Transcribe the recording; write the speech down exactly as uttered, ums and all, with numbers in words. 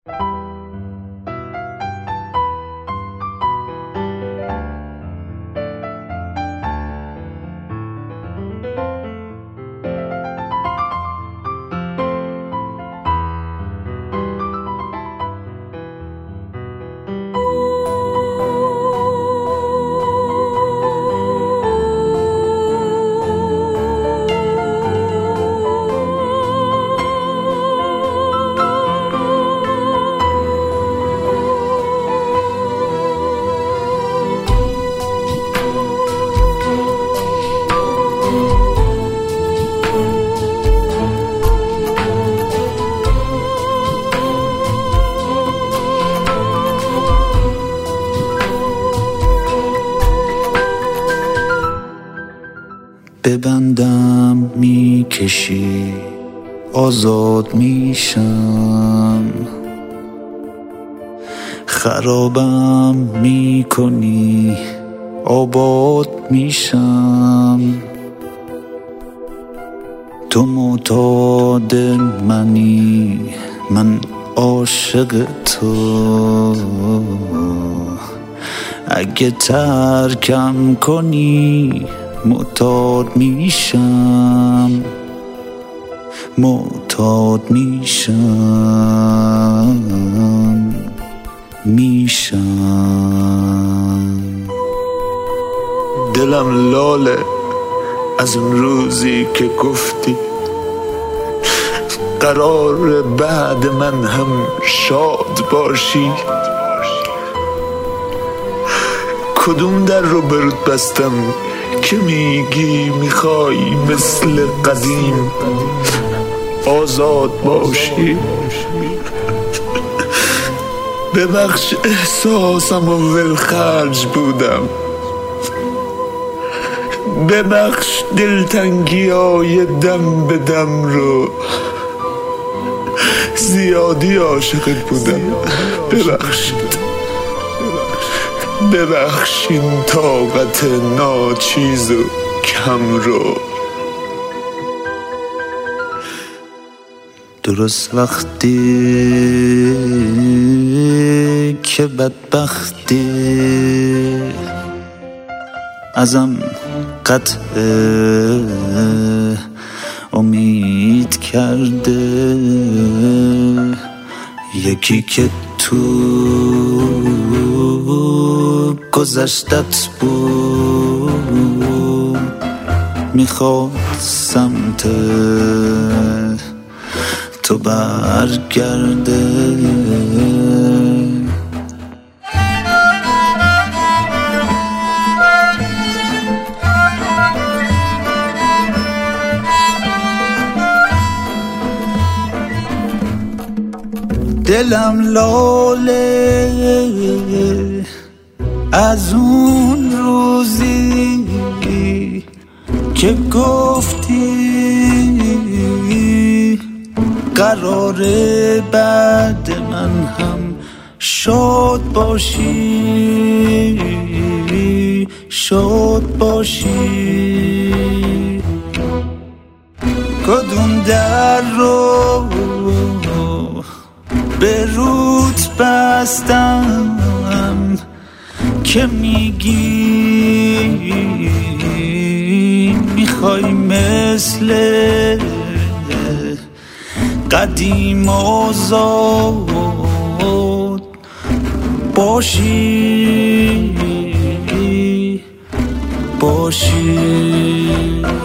ببندم میکشی آزاد میشم، خرابم میکنی آباد میشم. تو معتاد منی من عاشق تو، اگه ترکم کنی معتاد میشم، معتاد میشم میشم. دلم لاله از اون روزی که گفتی قرار بعد من هم شاد باشی. کدوم در رو برات بستم که میگی میخوای مثل قدیم آزاد باشی؟ ببخش احساسم و ولخرج بودم، ببخش دلتنگی های دم به دم رو، زیادی عاشقت بودم. ببخشید ببخش این طاقت ناچیز و کم رو. درست وقتی که بدبختی ازم قطع امید کرده، یکی که تو گذشتت بود میخواد سمت تو برگرده. دلم لاله از اون روزی که گفتی قراره بعد من هم شاد باشی، شاد باشی. کدوم در رو به روت بستم که میگی میخوای مثل قدیم آزاد باشی باشی.